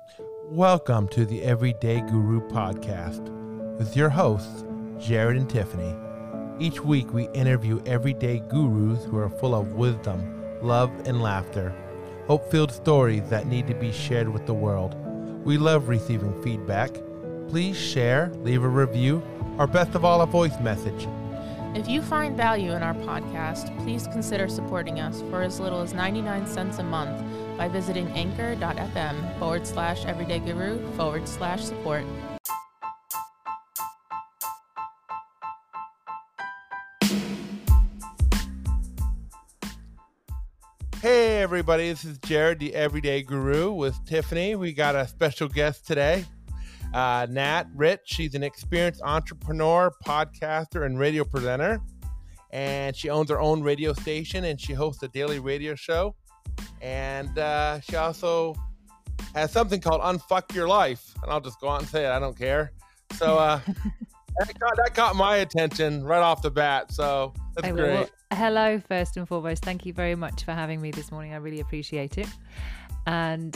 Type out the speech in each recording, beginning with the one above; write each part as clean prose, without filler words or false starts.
Welcome to the Everyday Guru podcast with your hosts, Jared and Tiffany. Each week we interview everyday gurus who are full of wisdom, love, and laughter. Hope-filled stories that need to be shared with the world. We love receiving feedback. Please share, leave a review, or best of all, a voice message. If you find value in our podcast, please consider supporting us for as little as 99 cents a month by visiting anchor.fm/everydayguru/support. Hey everybody, this is Jared, the Everyday Guru with Tiffany. We got a special guest today, Nat Rich. She's an experienced entrepreneur, podcaster, and radio presenter. And she owns her own radio station and she hosts a daily radio show. And she also has something called Unfuck Your Life. And I'll just go out and say it, I don't care. So that caught my attention right off the bat. So that's great. Well, hello, first and foremost. Thank you very much for having me this morning. I really appreciate it. And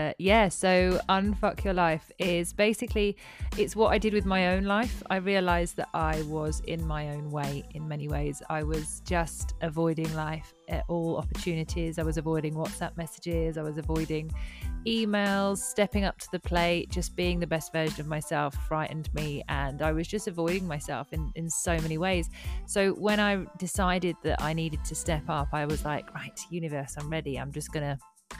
so Unfuck Your Life is basically, it's what I did with my own life. I realized that I was in my own way in many ways. I was just avoiding life at all opportunities. I was avoiding WhatsApp messages. I was avoiding emails, stepping up to the plate, just being the best version of myself frightened me. And I was just avoiding myself in so many ways. So when I decided that I needed to step up, I was like, right, universe, I'm ready. I'm just going to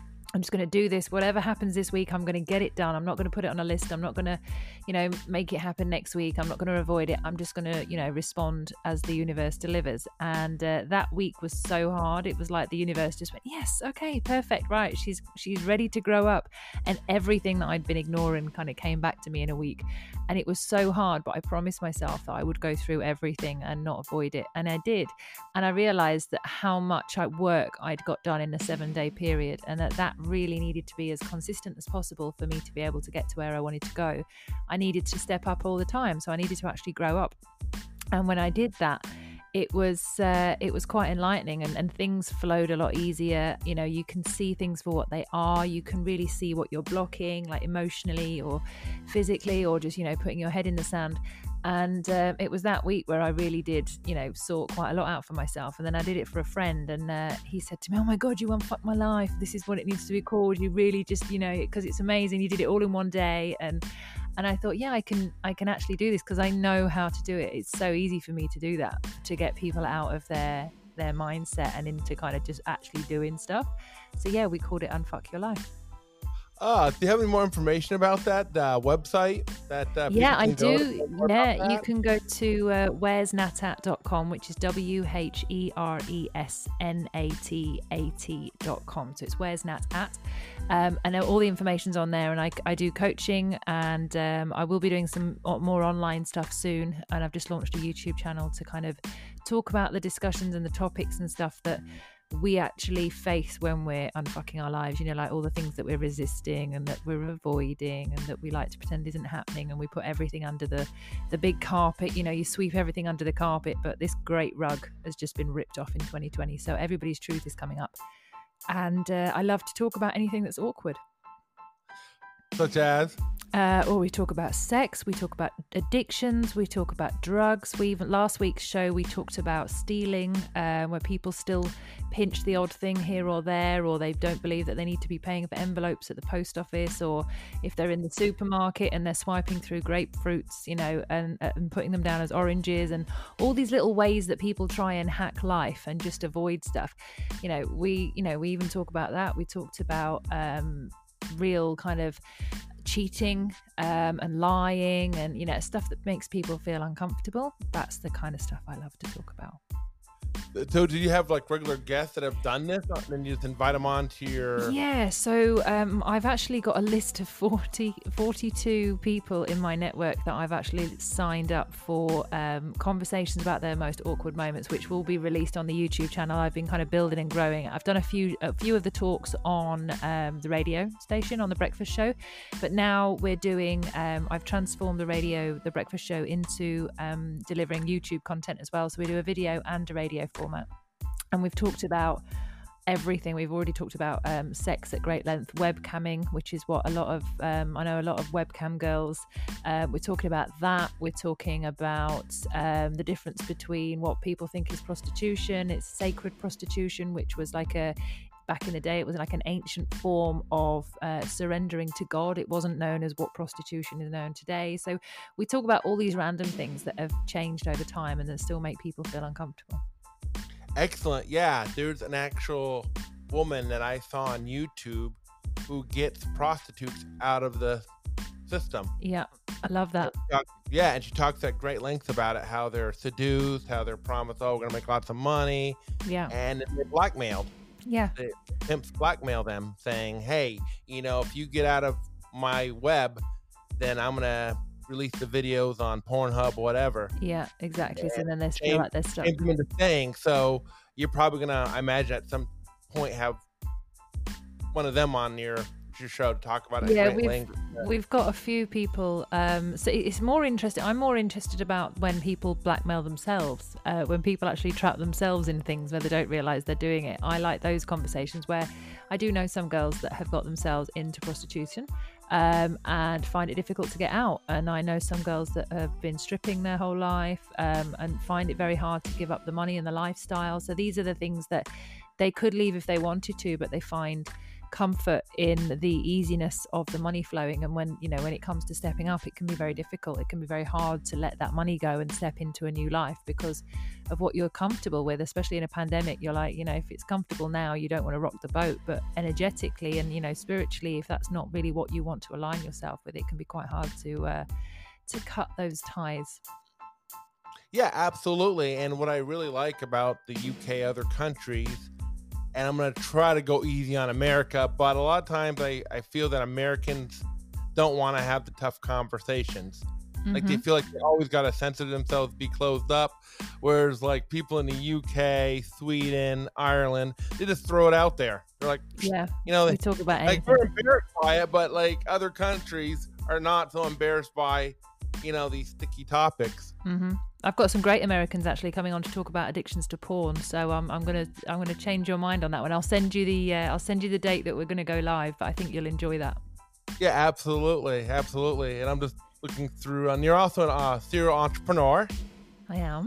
do this. Whatever happens this week, I'm going to get it done. I'm not going to put it on a list. I'm not going to, make it happen next week. I'm not going to avoid it. I'm just going to, respond as the universe delivers. And that week was so hard. It was like the universe just went, yes, okay, perfect. Right. She's ready to grow up. And everything that I'd been ignoring kind of came back to me in a week. And it was so hard, but I promised myself that I would go through everything and not avoid it. And I did. And I realized that how much work I'd got done in a 7-day period, and that really needed to be as consistent as possible for me to be able to get to where I wanted to go. I needed to step up all the time. So I needed to actually grow up. And when I did that, it was quite enlightening, and things flowed a lot easier. You can see things for what they are. You can really see what you're blocking, like emotionally or physically, or just, putting your head in the sand. And it was that week where I really did, sort quite a lot out for myself. And then I did it for a friend, and he said to me, oh my God, you unfucked my life. This is what it needs to be called. You really just, because it's amazing. You did it all in one day. And I thought, yeah, I can actually do this because I know how to do it. It's so easy for me to do that, to get people out of their mindset and into kind of just actually doing stuff. So yeah, we called it Unfuck Your Life. Do you have any more information about that website? Yeah, I do. Yeah, you can go to wheresnatat.com, which is WHERESNATAT.com. So it's wheresnatat. And all the information's on there. And I do coaching, and I will be doing some more online stuff soon. And I've just launched a YouTube channel to kind of talk about the discussions and the topics and stuff that we actually face when we're unfucking our lives, like all the things that we're resisting and that we're avoiding and that we like to pretend isn't happening, and we put everything under the big carpet. You sweep everything under the carpet, but this great rug has just been ripped off in 2020. So everybody's truth is coming up, and I love to talk about anything that's awkward. Such as? We talk about sex, we talk about addictions, we talk about drugs. Last week's show, we talked about stealing, where people still pinch the odd thing here or there, or they don't believe that they need to be paying for envelopes at the post office, or if they're in the supermarket and they're swiping through grapefruits, and putting them down as oranges, and all these little ways that people try and hack life and just avoid stuff. We even talk about that. We talked about real kind of cheating and lying and stuff that makes people feel uncomfortable. That's the kind of stuff I love to talk about. So do you have like regular guests that have done this, and then you just invite them on to your... Yeah, so I've actually got a list of 42 people in my network that I've actually signed up for conversations about their most awkward moments, which will be released on the YouTube channel. I've been kind of building and growing. I've done a few of the talks on the radio station, on The Breakfast Show, but now we're doing, I've transformed the Breakfast Show into delivering YouTube content as well. So we do a video and a radio format. And we've talked about everything. We've already talked about sex at great length, webcamming, which is what a lot of I know a lot of webcam girls, we're talking about that. We're talking about the difference between what people think is prostitution. It's sacred prostitution, which was like back in the day, it was like an ancient form of surrendering to God. It wasn't known as what prostitution is known today. So we talk about all these random things that have changed over time and that still make people feel uncomfortable. Excellent. Yeah, there's an actual woman that I saw on YouTube who gets prostitutes out of the system. Yeah, I love that. Yeah, and she talks at great lengths about it, how they're seduced, how they're promised, oh, we're going to make lots of money. Yeah. And they're blackmailed. Yeah. The pimps blackmail them saying, hey, if you get out of my web, then I'm going to release the videos on Pornhub, whatever. Yeah, exactly. So then they feel like they're stuck. Into thing. So you're probably gonna, I imagine, at some point have one of them on your show to talk about it. Yeah, we've got a few people. So it's more interesting. I'm more interested about when people blackmail themselves, when people actually trap themselves in things where they don't realize they're doing it. I like those conversations where I do know some girls that have got themselves into prostitution. And find it difficult to get out. And I know some girls that have been stripping their whole life and find it very hard to give up the money and the lifestyle. So these are the things that they could leave if they wanted to, but they find comfort in the easiness of the money flowing. And when it comes to stepping up, it can be very difficult. It can be very hard to let that money go and step into a new life because of what you're comfortable with, especially in a pandemic. You're like, if it's comfortable now, you don't want to rock the boat, but energetically and spiritually, if that's not really what you want to align yourself with, it can be quite hard to cut those ties. Yeah, absolutely. And what I really like about the UK, other countries, and I'm going to try to go easy on America, but a lot of times I feel that Americans don't want to have the tough conversations. Mm-hmm. Like they feel like they always got to censor themselves, be closed up. Whereas like people in the UK, Sweden, Ireland, they just throw it out there. They're like, yeah, they talk about anything. Like we're embarrassed by it, but like other countries are not so embarrassed by, these sticky topics. Mm-hmm. I've got some great Americans actually coming on to talk about addictions to porn. So I'm gonna change your mind on that one. I'll send you the date that we're gonna go live. But I think you'll enjoy that. Yeah, absolutely. And I'm just looking through. And you're also a serial entrepreneur. I am.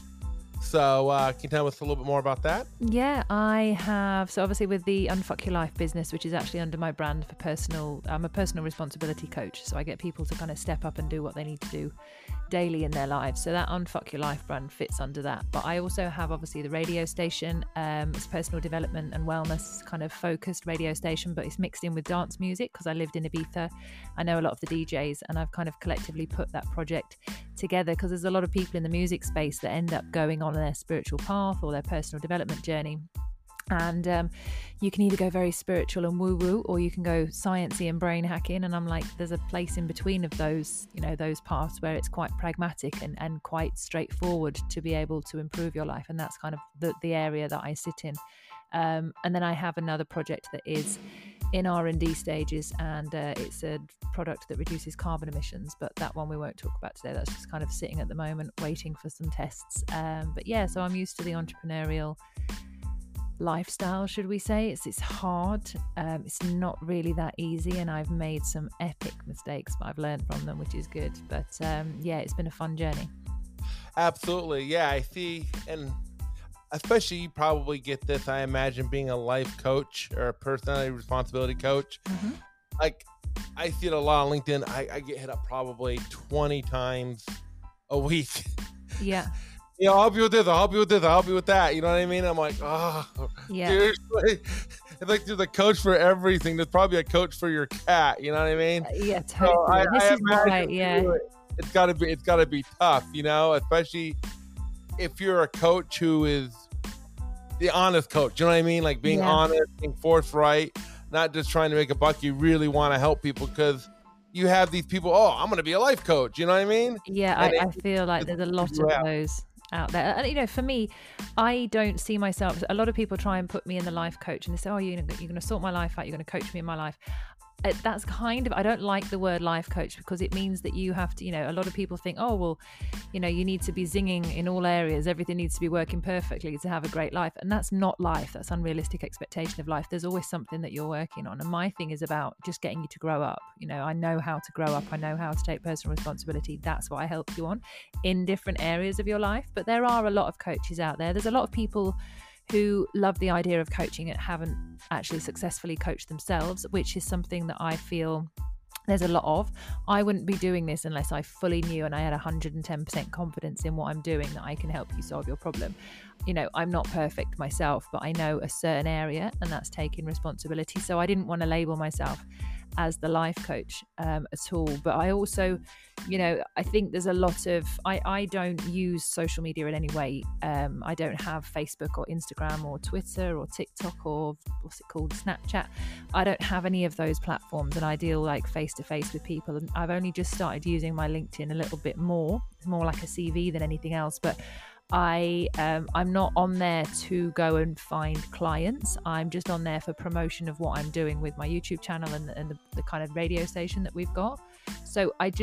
So can you tell us a little bit more about that? Yeah, I have. So obviously with the Unfuck Your Life business, which is actually under my brand for I'm a personal responsibility coach. So I get people to kind of step up and do what they need to do daily in their lives. So that Unfuck Your Life brand fits under that. But I also have obviously the radio station. It's personal development and wellness kind of focused radio station, but it's mixed in with dance music because I lived in Ibiza. I know a lot of the DJs and I've kind of collectively put that project together because there's a lot of people in the music space that end up going on their spiritual path or their personal development journey. And you can either go very spiritual and woo-woo, or you can go sciencey and brain hacking. And I'm like, there's a place in between of those, those paths where it's quite pragmatic and quite straightforward to be able to improve your life. And that's kind of the area that I sit in. And then I have another project that is in R&D stages, and it's a product that reduces carbon emissions, but that one we won't talk about today. That's just kind of sitting at the moment waiting for some tests. But yeah, so I'm used to the entrepreneurial lifestyle, should we say. It's hard, it's not really that easy, and I've made some epic mistakes, but I've learned from them, which is good. But yeah, it's been a fun journey. Absolutely. Yeah, I see. And especially you probably get this, I imagine, being a life coach or a personality responsibility coach. Mm-hmm. Like I see it a lot on LinkedIn. I get hit up probably 20 times a week. Yeah. I'll help you with this, I'll help you with this, I'll help you with that. You know what I mean? I'm like, oh, yeah. Seriously? It's like there's a coach for everything. There's probably a coach for your cat. You know what I mean? Yeah, totally. So this is right. Yeah. It's gotta be tough, especially if you're a coach who is the honest coach. You know what I mean? Like being honest, being forthright, not just trying to make a buck. You really want to help people because you have these people, I'm going to be a life coach. You know what I mean? Yeah, I feel like there's a lot of those out there. And, for me, I don't see myself. A lot of people try and put me in the life coach and they say, you're going to sort my life out. You're going to coach me in my life. that's kind of, I don't like the word life coach because it means that you have to, a lot of people think, oh, well, you need to be zinging in all areas. Everything needs to be working perfectly to have a great life. And that's not life. That's unrealistic expectation of life. There's always something that you're working on. And my thing is about just getting you to grow up. I know how to grow up. I know how to take personal responsibility. That's what I help you on in different areas of your life. But there are a lot of coaches out there. There's a lot of people who love the idea of coaching and haven't actually successfully coached themselves, which is something that I feel there's a lot of. I wouldn't be doing this unless I fully knew and I had 110% confidence in what I'm doing, that I can help you solve your problem. I'm not perfect myself, but I know a certain area, and that's taking responsibility. So I didn't want to label myself as the life coach at all. But I also, I think there's a lot of, I don't use social media in any way. I don't have Facebook or Instagram or Twitter or TikTok or what's it called, Snapchat. I don't have any of those platforms, and I deal like face to face with people. And I've only just started using my LinkedIn a little bit more. It's more like a CV than anything else. But I'm not on there to go and find clients. I'm just on there for promotion of what I'm doing with my YouTube channel and the kind of radio station that we've got. So I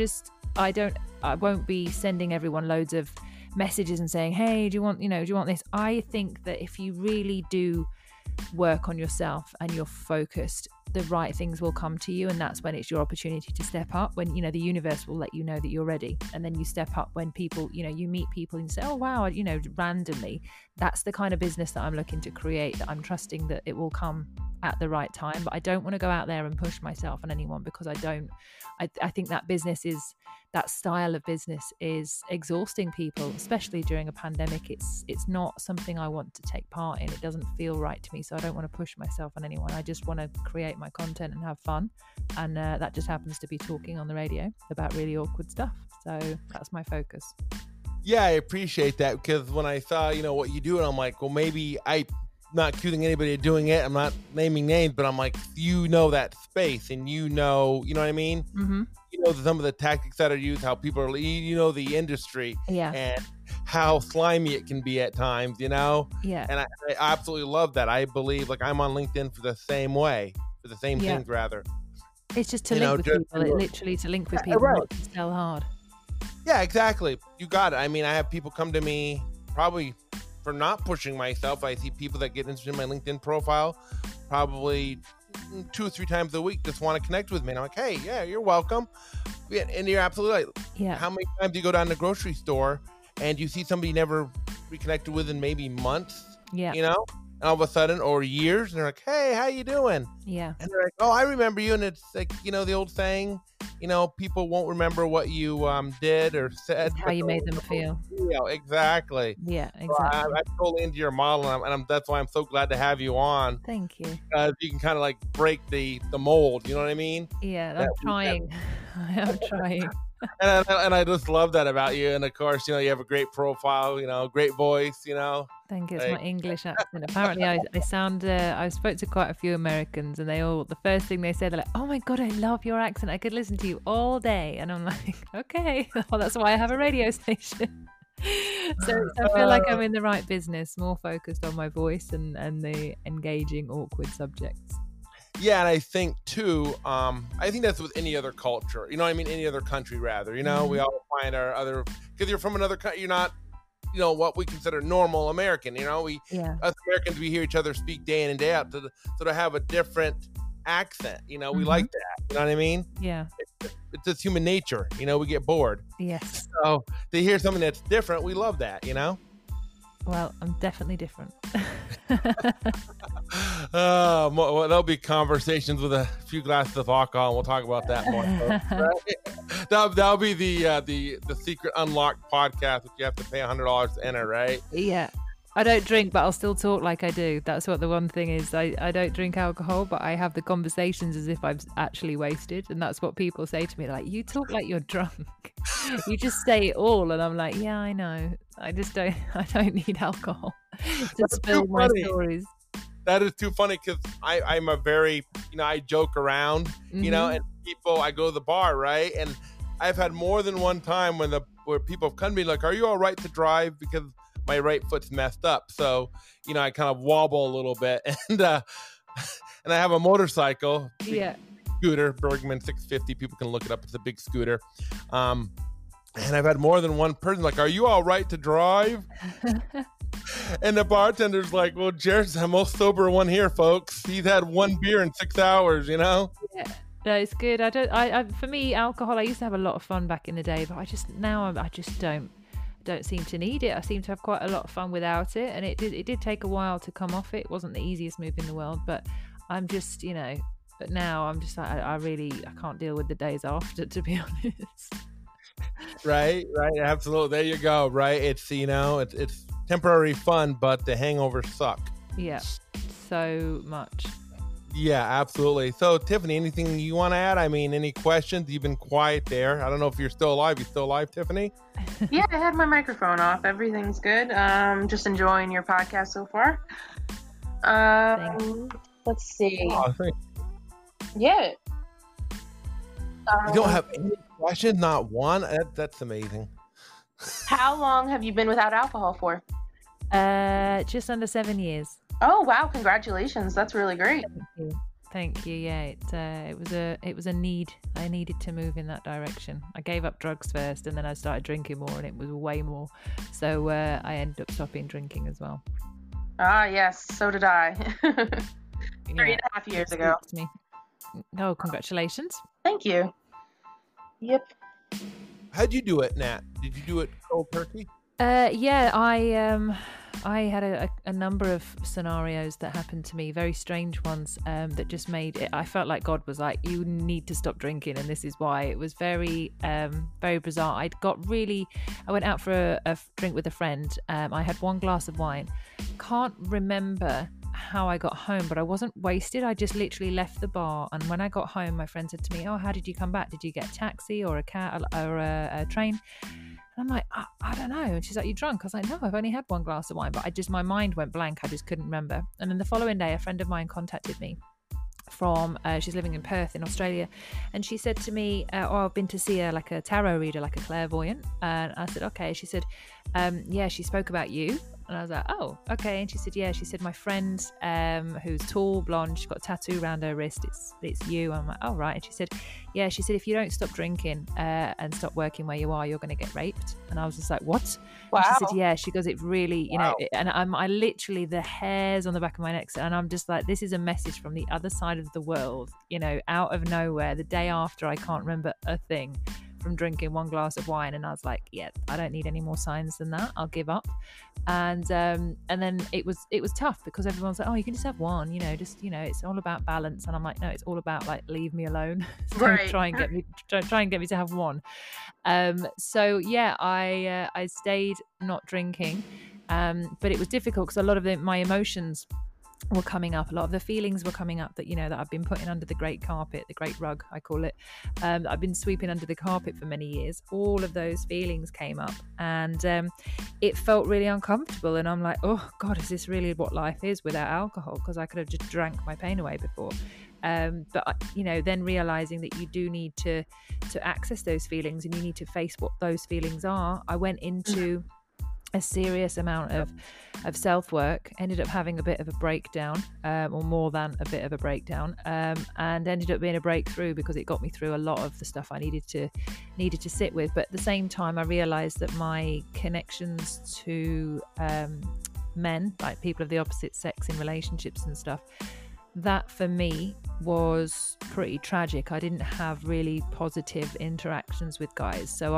won't be sending everyone loads of messages and saying, hey, do you want this? I think that if you really do work on yourself and you're focused, the right things will come to you, and that's when it's your opportunity to step up, when the universe will let you know that you're ready. And then you step up when people, you meet people and say, oh wow, randomly. That's the kind of business that I'm looking to create, that I'm trusting that it will come at the right time. But I don't want to go out there and push myself on anyone, because I think that style of business is exhausting people, especially during a pandemic. It's not something I want to take part in. It doesn't feel right to me, so I don't want to push myself on anyone. I just want to create my content and have fun, and that just happens to be talking on the radio about really awkward stuff. So that's my focus. Yeah, I appreciate that, because when I saw what you do, and I'm like, well, maybe I'm not accusing anybody of doing it, I'm not naming names, but I'm like, that space, and you know what I mean? Mm-hmm. Some of the tactics that are used, how people are, the industry, and how slimy it can be at times, Yeah. And I absolutely love that. I believe, like, I'm on LinkedIn for the same way, for the same things, rather. It's just to link with people, literally to link with people, not to sell hard. Yeah, exactly. You got it. I mean, I have people come to me probably for not pushing myself. I see people that get interested in my LinkedIn profile probably 2 or 3 times a week, just want to connect with me. And I'm like, hey, yeah, you're welcome. Yeah, and you're absolutely right. Yeah. How many times do you go down to the grocery store and you see somebody you never reconnected with in maybe months? Yeah. And all of a sudden, or years, and they're like, hey, how you doing? Yeah. And they're like, oh, I remember you. And it's like, the old saying, people won't remember what you did or said. How you made them feel. Exactly. Yeah, exactly. So I'm totally into your model, and that's why I'm so glad to have you on. Thank you. You can kind of like break the mold, you know what I mean? Yeah, I'm trying. I am trying. And I just love that about you. And of course, you have a great profile, great voice, Thank you. It's my English accent. Apparently, I sound. I spoke to quite a few Americans, and the first thing they say, they're like, "Oh my god, I love your accent. I could listen to you all day." And I'm like, "Okay, well, that's why I have a radio station." So I feel like I'm in the right business, more focused on my voice and the engaging, awkward subjects. Yeah, and I think too, I think that's with any other culture. Any other country rather. Mm-hmm. We all find our other, because you're from another country, you're not, what we consider normal American. Us Americans, we hear each other speak day in and day out, to have a different accent. We like that. You know what I mean? Yeah. It's just human nature. We get bored. Yes. So to hear something that's different, we love that. Well, I'm definitely different. Well, there'll be conversations with a few glasses of alcohol, and we'll talk about that more. Right? That'll be the secret unlocked podcast, which you have to pay $100 to enter, right? Yeah. I don't drink, but I'll still talk like I do. That's what the one thing is. I don't drink alcohol, but I have the conversations as if I'm actually wasted. And that's what people say to me. They're like, you talk like you're drunk. You just say it all. And I'm like, yeah, I know. I don't need alcohol to spill my stories. That is too funny, because I'm a very, I joke around, Mm-hmm. And people, I go to the bar, right? And I've had more than one time where people have come to me like, are you all right to drive? Because my right foot's messed up. So, I kind of wobble a little bit, and I have a motorcycle. Yeah. scooter, Bergman 650. People can look it up. It's a big scooter. And I've had more than one person like, are you all right to drive? And the bartender's like, well, Jared's the most sober one here, folks. He's had one beer in 6 hours, you know? Yeah. No, it's good. For me, alcohol, I used to have a lot of fun back in the day, but I just don't seem to need it. I seem to have quite a lot of fun without it, and it did take a while to come off it. It wasn't the easiest move in the world, but I'm just, but now I'm just like, I can't deal with the days after, to be honest. Right, absolutely. There you go. Right, it's it's temporary fun, but the hangovers suck. Yeah, so much. Yeah, absolutely. So, Tiffany, anything you want to add? I mean, any questions? You've been quiet there. I don't know if you're still alive. You still alive, Tiffany? Yeah, I had my microphone off. Everything's good. Just enjoying your podcast so far. Let's see. Oh, Yeah. You don't have any questions? Not one? That's amazing. How long have you been without alcohol for? Just under 7 years. Oh wow! Congratulations. That's really great. Thank you. Yeah, it was a need. I needed to move in that direction. I gave up drugs first, and then I started drinking more, and it was way more. So I ended up stopping drinking as well. Ah yes, so did I. 3.5 years ago. Oh, congratulations! Thank you. Yep. How'd you do it, Nat? Did you do it cold turkey? Yeah, I had a number of scenarios that happened to me, very strange ones, that just made it. I felt like God was like, you need to stop drinking, and this is why. It was very, very bizarre. I went out for a drink with a friend. I had one glass of wine. Can't remember how I got home, but I wasn't wasted. I just literally left the bar, and when I got home, my friend said to me, "Oh, how did you come back? Did you get a taxi or a car or a train?" And I'm like, I don't know. And she's like, you drunk? I was like, no, I've only had one glass of wine, but my mind went blank. I just couldn't remember. And then the following day, a friend of mine contacted me from, she's living in Perth in Australia. And she said to me, I've been to see her, like a tarot reader, like a clairvoyant. And I said, okay. She said, yeah, she spoke about you. And I was like, oh, okay. And she said, yeah. She said, my friend, who's tall, blonde, she's got a tattoo around her wrist. It's you. I'm like, oh, right. And she said, yeah. She said, if you don't stop drinking and stop working where you are, you're going to get raped. And I was just like, what? Wow. And she said, yeah. She goes, it really, and I literally, the hairs on the back of my neck. And I'm just like, this is a message from the other side of the world, out of nowhere. The day after, I can't remember a thing from drinking one glass of wine, and I was like, yeah, I don't need any more signs than that. I'll give up. And then it was tough because everyone's like, oh, you can just have one, it's all about balance. And I'm like, no, it's all about like, leave me alone. So right. try and get me to have one. So yeah, I stayed not drinking, but it was difficult because a lot of my emotions were coming up. A lot of the feelings were coming up that that I've been putting under the great carpet, the great rug, I call it. I've been sweeping under the carpet for many years. All of those feelings came up, and it felt really uncomfortable. And I'm like, oh God, is this really what life is without alcohol? Because I could have just drank my pain away before. But then realizing that you do need to access those feelings, and you need to face what those feelings are. I went into a serious amount of self-work, ended up having a bit of a breakdown, or more than a bit of a breakdown, and ended up being a breakthrough because it got me through a lot of the stuff I needed to sit with. But at the same time, I realized that my connections to men, like people of the opposite sex in relationships and stuff, that for me was pretty tragic. I didn't have really positive interactions with guys. So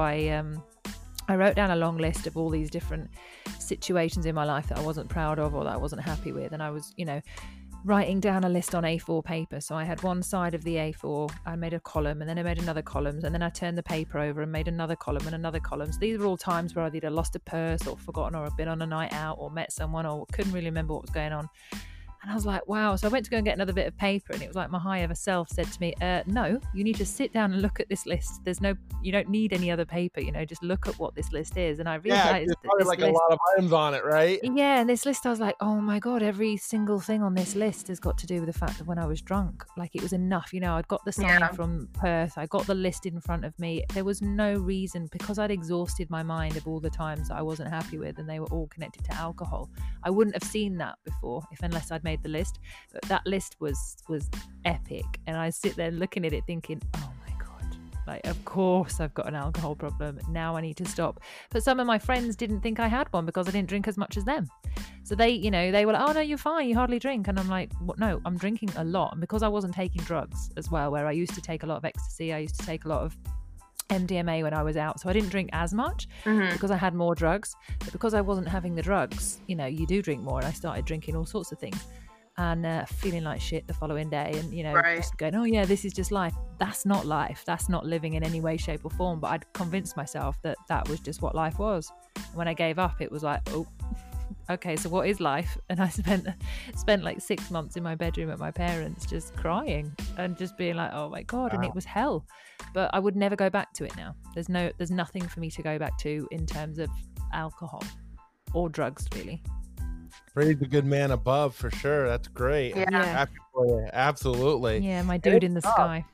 I wrote down a long list of all these different situations in my life that I wasn't proud of or that I wasn't happy with. And I was, writing down a list on A4 paper. So I had one side of the A4, I made a column, and then I made another column, and then I turned the paper over and made another column and another column. So these were all times where I'd either lost a purse or forgotten, or I'd been on a night out or met someone or couldn't really remember what was going on. And I was like, wow. So I went to go and get another bit of paper, and it was like my higher self said to me, no, you need to sit down and look at this list. You don't need any other paper, just look at what this list is. And I realized there's probably like a lot of items on it, right? Yeah, and this list, I was like, oh my God, every single thing on this list has got to do with the fact that when I was drunk, like it was enough. I'd got the sign from Perth, I got the list in front of me. There was no reason, because I'd exhausted my mind of all the times that I wasn't happy with, and they were all connected to alcohol. I wouldn't have seen that before unless I'd made made the list. But that list was epic, and I sit there looking at it thinking, oh my God, like, of course I've got an alcohol problem. Now I need to stop. But some of my friends didn't think I had one because I didn't drink as much as them. So they were like, oh no, you're fine, you hardly drink. And I'm like, what? No, I'm drinking a lot. And because I wasn't taking drugs as well, where I used to take a lot of ecstasy, I used to take a lot of MDMA when I was out, so I didn't drink as much because I had more drugs. But because I wasn't having the drugs, you do drink more, and I started drinking all sorts of things, and feeling like shit the following day, and just going, oh yeah, this is just life. That's not life. That's not living in any way, shape or form. But I'd convinced myself that was just what life was. And when I gave up, it was like, oh, okay, so what is life? And I spent like 6 months in my bedroom at my parents, just crying and just being like, oh my God. Wow. And it was hell. But I would never go back to it now. There's nothing for me to go back to in terms of alcohol or drugs, really. Praise the good man above, for sure. That's great. Yeah. Happy for you. Absolutely. Yeah, my dude in the sky.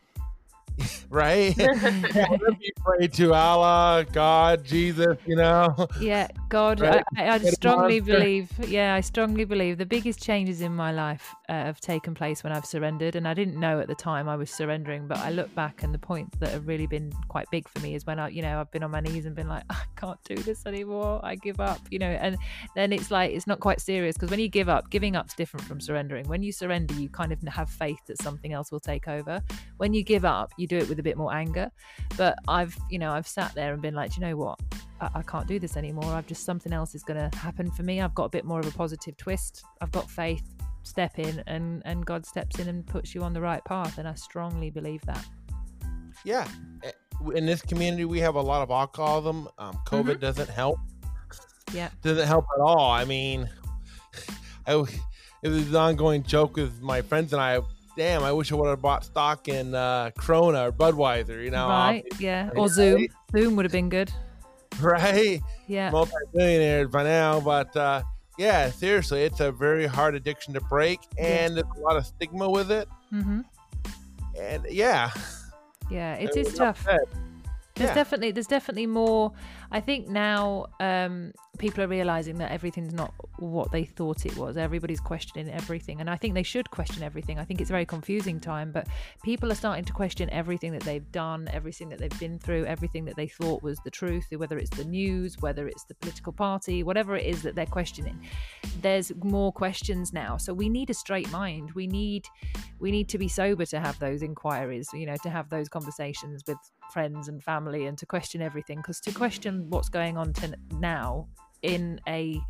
Right? Whatever you pray to, Allah, God, Jesus, Yeah, God. Right? I strongly believe. Yeah, I strongly believe the biggest changes in my life have taken place when I've surrendered. And I didn't know at the time I was surrendering, but I look back, and the points that have really been quite big for me is when I've been on my knees and been like, I can't do this anymore. I give up, and then it's like, it's not quite serious, because when you give up, giving up's different from surrendering. When you surrender, you kind of have faith that something else will take over. When you give up, you do it with a bit more anger. But I've sat there and been like, do you know what? I can't do this anymore. Something else is going to happen for me. I've got a bit more of a positive twist. I've got faith. Step in, and God steps in and puts you on the right path. And I strongly believe that. Yeah. In this community, we have a lot of alcoholism. COVID doesn't help. Yeah. Doesn't help at all. I mean, it was an ongoing joke with my friends and I. Damn, I wish I would have bought stock in Corona or Budweiser, Right, yeah. Or Zoom. Zoom would have been good. Right? Yeah. Multi-millionaires by now. But yeah, seriously, it's a very hard addiction to break, and there's a lot of stigma with it. Mm-hmm. And yeah. Yeah, it is tough. There's definitely more. I think now people are realizing that everything's not what they thought it was. Everybody's questioning everything, and I think they should question everything. I think it's a very confusing time, but people are starting to question everything that they've done, everything that they've been through, everything that they thought was the truth, whether it's the news, whether it's the political party, whatever it is that they're questioning. There's more questions now, so we need a straight mind. We need to be sober to have those inquiries, to have those conversations with friends and family, and to question everything, because to question what's going on now in a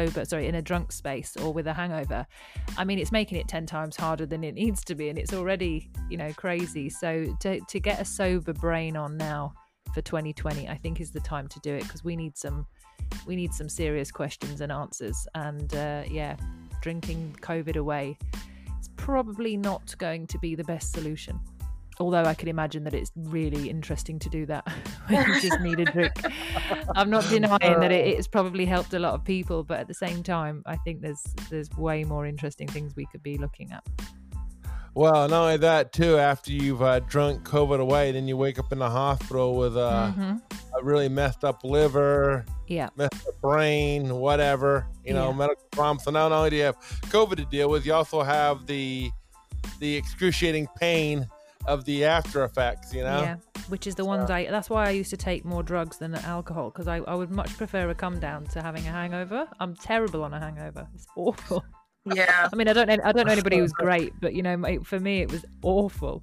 drunk space or with a hangover, I mean, it's making it 10 times harder than it needs to be, and it's already crazy. So to get a sober brain on now for 2020, I think is the time to do it, because we need some serious questions and answers. And drinking COVID away is probably not going to be the best solution. Although I can imagine that it's really interesting to do that when you just need a drink. I'm not denying that it's probably helped a lot of people, but at the same time, I think there's way more interesting things we could be looking at. Well, not only that, too, after you've drunk COVID away, then you wake up in the hospital with a really messed up liver, messed up brain, whatever, medical problems. So not only do you have COVID to deal with, you also have the excruciating pain of the after effects, which is the ones that's why I used to take more drugs than alcohol, because I would much prefer a come down to having a hangover. I'm terrible on a hangover. It's awful. Yeah. I mean, I don't know anybody who's great, but for me it was awful.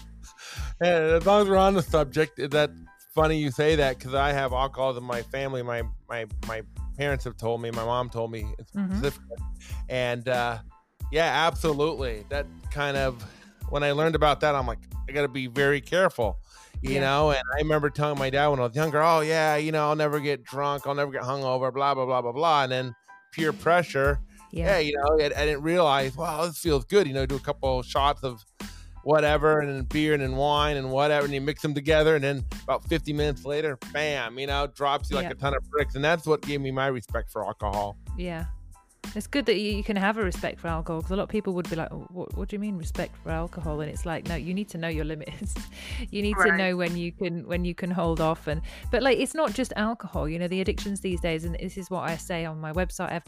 And as long as we're on the subject, that's funny you say that, because I have alcoholism in my family. My parents have told me, my mom told me specifically. And absolutely, that kind of, when I learned about that, I'm like, I got to be very careful, you know? And I remember telling my dad when I was younger, oh yeah, I'll never get drunk. I'll never get hungover, blah, blah, blah, blah, blah. And then peer pressure. I didn't realize, wow, this feels good. Do a couple shots of whatever, and then beer and then wine and whatever, and you mix them together. And then about 50 minutes later, bam, drops you like a ton of bricks. And that's what gave me my respect for alcohol. Yeah. It's good that you can have a respect for alcohol, because a lot of people would be like, oh, what do you mean respect for alcohol? And it's like, no, you need to know your limits. You need to know when you can hold off. But like, it's not just alcohol, the addictions these days. And this is what I say on my website.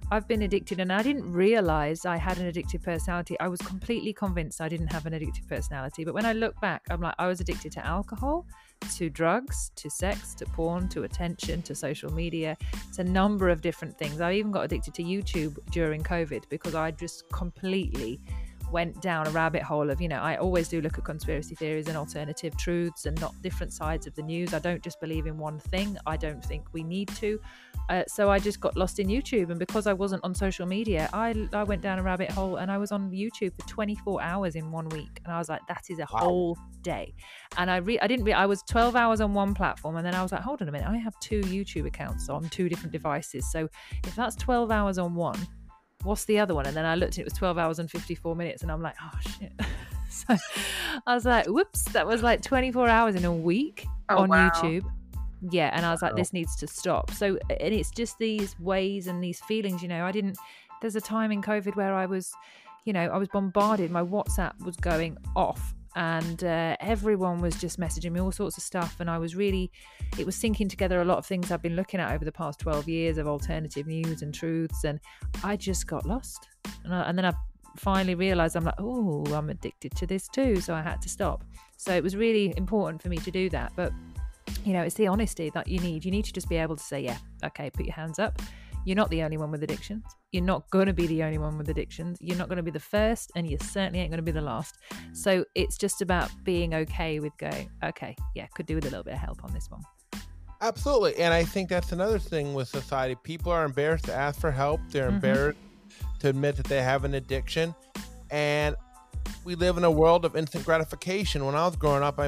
I've been addicted, and I didn't realize I had an addictive personality. I was completely convinced I didn't have an addictive personality. But when I look back, I'm like, I was addicted to alcohol, to drugs, to sex, to porn, to attention, to social media. It's a number of different things. I even got addicted to YouTube during COVID because I just completely went down a rabbit hole of, I always do look at conspiracy theories and alternative truths and not different sides of the news. I don't just believe in one thing. I don't think we need to. So I just got lost in YouTube, and because I wasn't on social media, I went down a rabbit hole, and I was on YouTube for 24 hours in 1 week, and I was like, that is a whole day. And I was 12 hours on one platform, and then I was like, hold on a minute, I have 2 YouTube accounts on 2 different devices, so if that's 12 hours on one, what's the other one? And then I looked and it was 12 hours and 54 minutes, and I'm like, oh shit. So I was like, whoops, that was like 24 hours in a week on YouTube. Yeah, and I was like, this needs to stop. So, and it's just these ways and these feelings, there's a time in COVID where I was bombarded. My WhatsApp was going off, and everyone was just messaging me all sorts of stuff. And it was syncing together a lot of things I've been looking at over the past 12 years of alternative news and truths. And I just got lost. And then I finally realized, I'm like, oh, I'm addicted to this too. So I had to stop. So it was really important for me to do that. But it's the honesty that you need. You need to just be able to say, yeah, okay, put your hands up. You're not the only one with addictions. You're not going to be the only one with addictions. You're not going to be the first, and you certainly ain't going to be the last. So it's just about being okay with going, okay, yeah, could do with a little bit of help on this one. Absolutely. And I think that's another thing with society. People are embarrassed to ask for help. They're embarrassed to admit that they have an addiction. And we live in a world of instant gratification. When I was growing up,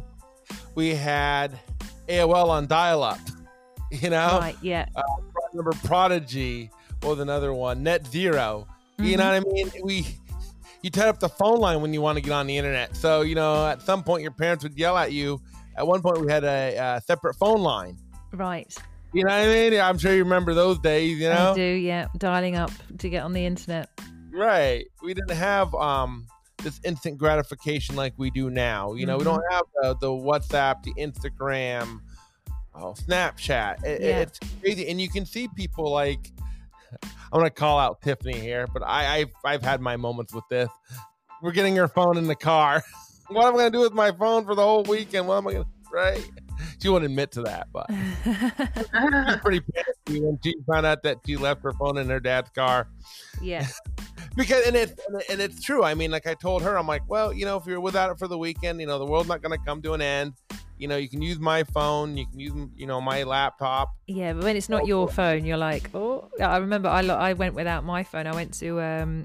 we had AOL on dial-up, Right, yeah. I remember Prodigy was another one, Net Zero. You know what I mean? You turn up the phone line when you want to get on the internet. So, at some point your parents would yell at you. At one point we had a separate phone line. Right. You know what I mean? I'm sure you remember those days, I do, yeah. Dialing up to get on the internet. Right. We didn't have this instant gratification like we do now. We don't have the WhatsApp, the Instagram, Snapchat. It's crazy. And you can see people like, I'm going to call out Tiffany here, but I've had my moments with this. We're getting her phone in the car. What am I going to do with my phone for the whole weekend? What am I going to, right? She won't admit to that, but she's pretty panicky when she found out that she left her phone in her dad's car. Yeah. Because it's true. Like I told her, I'm like, well, if you're without it for the weekend, the world's not going to come to an end. You can use my phone, you can use, my laptop. Yeah, but when it's not your phone, you're like, oh. I remember I went without my phone. I went to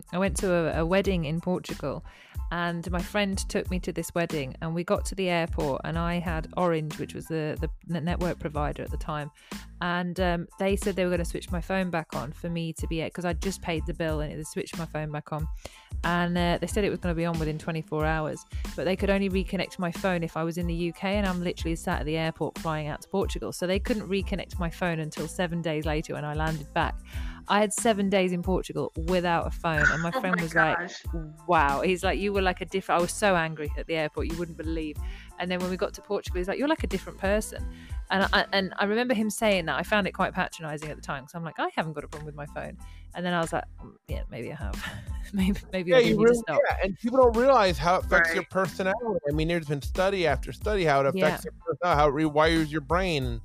a wedding in Portugal, and my friend took me to this wedding, and we got to the airport, and I had Orange, which was the network provider at the time, and they said they were going to switch my phone back on for me to be, because I'd just paid the bill, and they switched my phone back on, and they said it was going to be on within 24 hours, but they could only reconnect my phone if I was in the UK, and I'm literally sat at the airport flying out to Portugal, so they couldn't reconnect my phone until 7 days later when I landed back. I had 7 days in Portugal without a phone, and my friend was like, wow. He's like, you were like a different, I was so angry at the airport, you wouldn't believe. And then when we got to Portugal, he's like, you're like a different person. And I remember him saying that. I found it quite patronizing at the time, because I'm like, I haven't got a problem with my phone. And then I was like, yeah, maybe I have. maybe I do need to stop. Yeah, and people don't realize how it affects your personality. There's been study after study how it affects your personality, how it rewires your brain.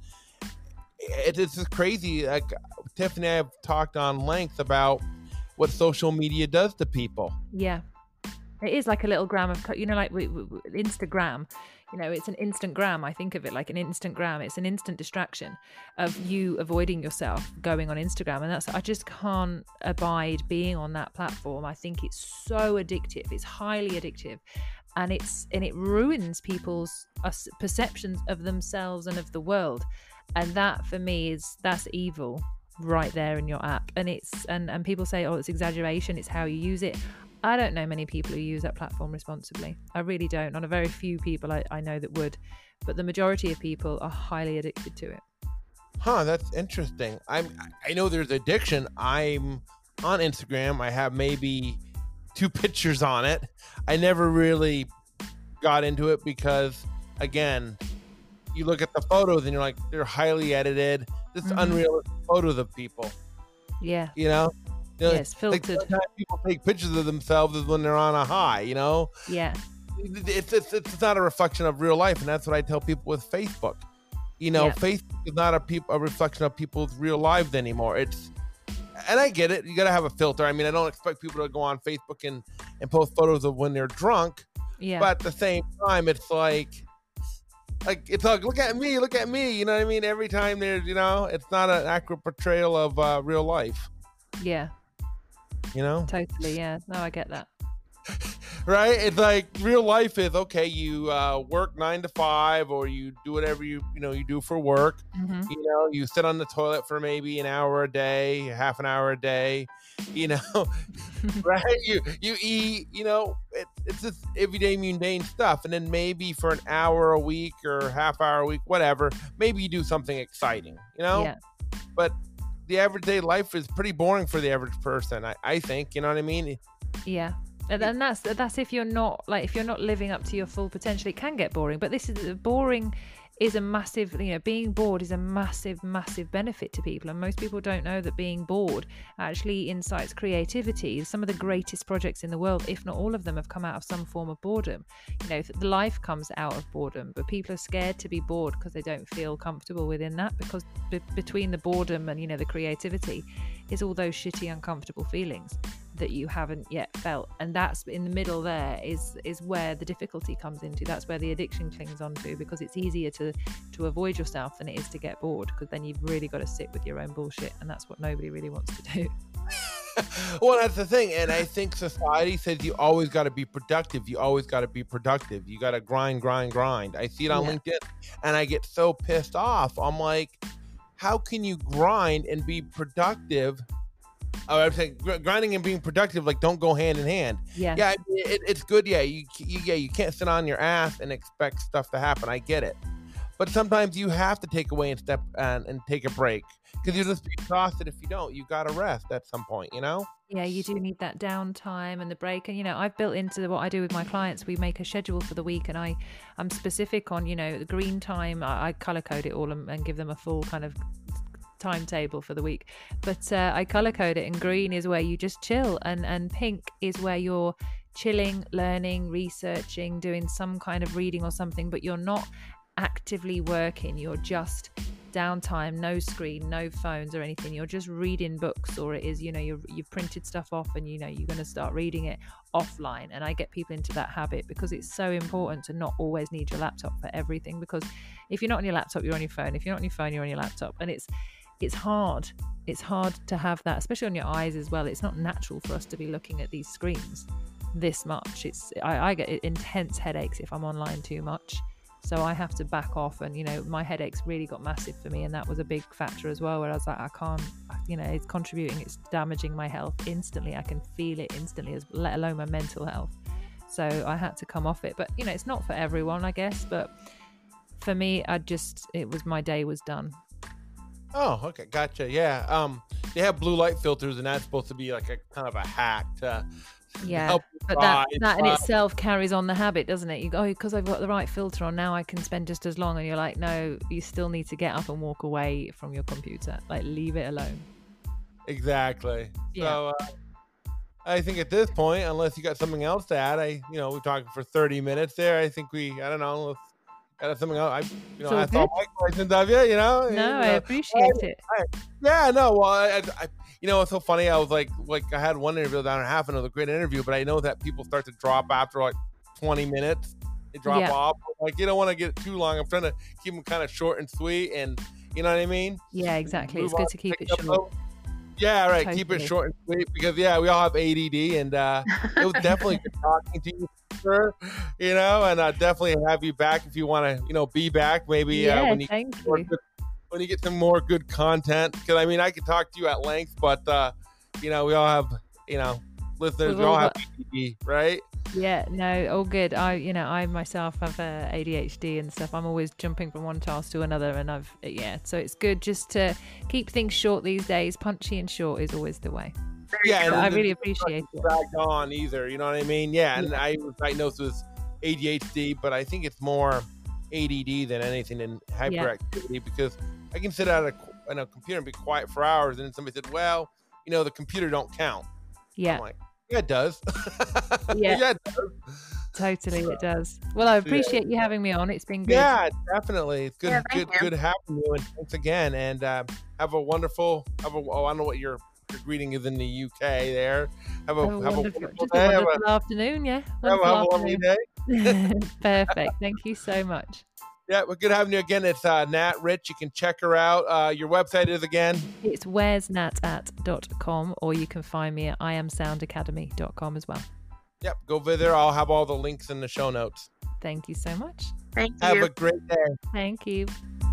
It's just crazy. Like Tiffany and I have talked on length about what social media does to people. Yeah. It is like a little gram of, like Instagram, it's an instant gram. I think of it like an instant gram. It's an instant distraction of you avoiding yourself going on Instagram. And I just can't abide being on that platform. I think it's so addictive. It's highly addictive. And it ruins people's perceptions of themselves and of the world. And that for me that's evil right there in your app. And and people say, oh, it's exaggeration. It's how you use it. I don't know many people who use that platform responsibly. I really don't. On a very few people I know that would, but the majority of people are highly addicted to it. Huh, that's interesting. I know there's addiction. I'm on Instagram. I have maybe 2 pictures on it. I never really got into it because, again, you look at the photos and you're like, they're highly edited. This unrealistic photos of people. Yeah. You know, Yes, like filtered. sometimes people take pictures of themselves as when they're on a high. You know, Yeah. it's not a reflection of real life, and that's what I tell people with Facebook. You know, Yeah. Facebook is not a reflection of people's real lives anymore. And I get it. You got to have a filter. I mean, I don't expect people to go on Facebook and post photos of when they're drunk. Yeah. But at the same time, it's like it's like, look at me. You know what I mean? Every time there's, it's not an accurate portrayal of real life. Yeah. You know? Totally. Yeah. No, I get that. Right? It's like real life is, okay, you work 9 to 5, or you do whatever you do for work. Mm-hmm. You know, you sit on the toilet for maybe an hour a day, half an hour a day, right? You eat, it's just everyday mundane stuff. And then maybe for an hour a week or half hour a week, whatever, maybe you do something exciting, Yeah. But the everyday life is pretty boring for the average person, I think, you know what I mean? Yeah. And that's if you're not living up to your full potential. It can get boring, but boring is a massive, being bored is a massive benefit to people, and most people don't know that being bored actually incites creativity. Some of the greatest projects in the world, if not all of them, have come out of some form of boredom. The life comes out of boredom, but people are scared to be bored because they don't feel comfortable within that, because between the boredom and the creativity is all those shitty, uncomfortable feelings that you haven't yet felt, and that's in the middle. There is where the difficulty comes into. That's where the addiction clings onto, because it's easier to avoid yourself than it is to get bored, because then you've really got to sit with your own bullshit, and that's what nobody really wants to do. Well, that's the thing, and I think society says you always got to be productive. You got to grind. I see it on LinkedIn, and I get so pissed off. I'm like, how can you grind and be productive? I'm saying grinding and being productive don't go hand in hand. Yeah, it's good. Yeah, you can't sit on your ass and expect stuff to happen. I get it, but sometimes you have to take away and step and take a break, because you just be exhausted if you don't. You got to rest at some point. Yeah, you do need that downtime and the break. And I've built into what I do with my clients, we make a schedule for the week, and I'm specific on the green time. I color code it all and give them a full kind of timetable for the week, but I color code it, and green is where you just chill, and pink is where you're chilling, learning, researching, doing some kind of reading or something, but you're not actively working. You're just downtime, no screen, no phones or anything. You're just reading books, or it is you've printed stuff off, and you're going to start reading it offline. And I get people into that habit, because it's so important to not always need your laptop for everything, because if you're not on your laptop, you're on your phone. If you're not on your phone, you're on your laptop, and it's hard to have that, especially on your eyes as well. It's not natural for us to be looking at these screens this much. I get intense headaches if I'm online too much, so I have to back off. And my headaches really got massive for me, and that was a big factor as well, where I was like, I can't, it's contributing, it's damaging my health instantly. I can feel it instantly, let alone my mental health. So I had to come off it. But it's not for everyone, I guess, but for me, my day was done. Oh, okay, gotcha. Yeah, they have blue light filters, and that's supposed to be like a kind of a hack to help. But that in itself carries on the habit, doesn't it? You go, because I've got the right filter on now, I can spend just as long. And you're like, no, you still need to get up and walk away from your computer. Leave it alone. Exactly. Yeah. So I think at this point, unless you got something else to add, we're talking for 30 minutes there. I think I don't know. Got something else. That's all my questions of you. No, I appreciate it. Yeah, no. Well, it's so funny. I was like I had one interview down and a half, and it was a great interview, but I know that people start to drop after 20 minutes. They drop off. You don't want to get it too long. I'm trying to keep them kind of short and sweet, and you know what I mean? Yeah, exactly. It's good to keep it short. Yeah, right. Totally. Keep it short and sweet, because we all have ADD, and it was definitely good talking to you. And I'll definitely have you back if you want to, be back maybe when you get some more good content. Because I could talk to you at length, but we all have listeners. We all have ADD, right? Yeah, no, all good. I myself have ADHD and stuff. I'm always jumping from one task to another, and so it's good just to keep things short these days. Punchy and short is always the way. Yeah, and I really appreciate it. Dragged on either, you know what I mean? Yeah, and I was diagnosed with ADHD, but I think it's more ADD than anything in hyperactivity, because I can sit at a computer and be quiet for hours, and then somebody said, well, the computer don't count. Yeah. I'm like, yeah, it does. Yeah. Yeah, it does. Totally, it does. Well, I appreciate you having me on. It's been good. Yeah, definitely. It's good, Yeah, good having you. And thanks again. And have a wonderful. I don't know what your greeting is in the UK. There. Have a wonderful just day. a wonderful afternoon. Yeah. Have a lovely day. Perfect. Thank you so much. Yeah, we're good having you again. It's Nat Rich. You can check her out. Your website is again? It's where'snatat.com, or you can find me at iamsoundacademy.com as well. Yep, go visit her. I'll have all the links in the show notes. Thank you so much. Thank you. Have a great day. Thank you.